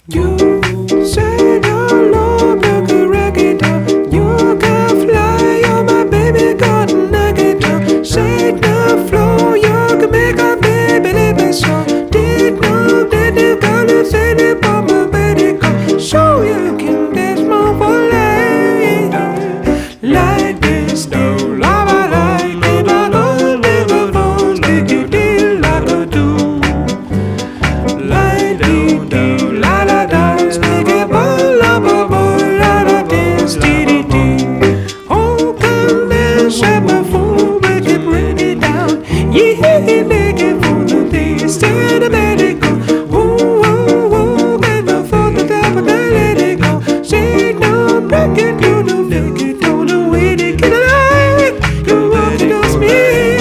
You say your love like a reggae doll. You can fly, you're my baby, got a nugget doll. Shake the floor, you can make a baby live so. Did no, did the girl who said it, but my baby come. Show you can dance more for life. Like this, no lava like it, I don't never fall. Make you deal like I do. Like the la la dance, make it ball, la ba ba, la la dance, dee dee dee. Oh, come and shut my fool, make it bring it down. Yeah, make it for the day, stay the medical. Ooh, ooh, ooh, get the for the top of the let it go. Say no, break it, you know, make it, don't know where to get alive. You want to dance me,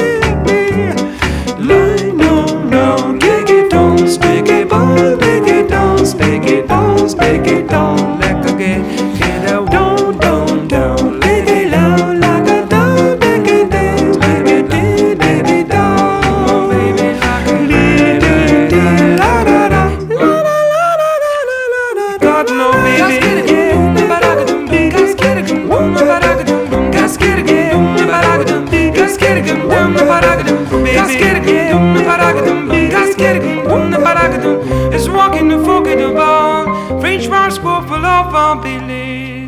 like no, no, take it, don't stick it, ball, make it, don't stick it, don't stick it, don't let go get out, don't, make it loud like a dog, make it dance, make it dee, baby doll, baby like a dee, la da da, la la la la la la la. God no baby, yeah, baragadum, gaskerigum, baragadum, gaskerigum, baragadum, gaskerigum, baragadum, gaskerigum, baragadum, gaskerigum, baragadum. Is walking the folk in the bar, French Mars go full of Billy.